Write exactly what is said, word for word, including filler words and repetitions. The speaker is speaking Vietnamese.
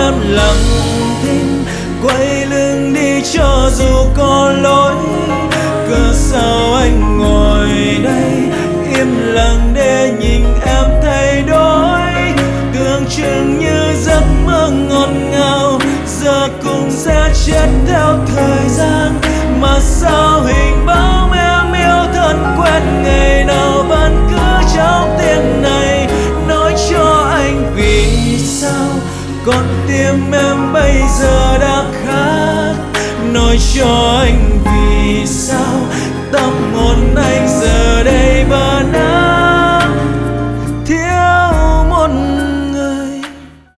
em lặng thinh quay lưng đi cho dù có lỗi. Cớ sao anh ngồi đây im lặng để nhìn em thay đổi. Tưởng chừng như giấc mơ ngọt ngào giờ cũng sẽ chết theo thời gian. Mà sao hình bóng em yêu thân quen ngày nào vẫn cứ trong tiếng này nói cho anh vì sao con tim em bây giờ đã khác. Nói cho anh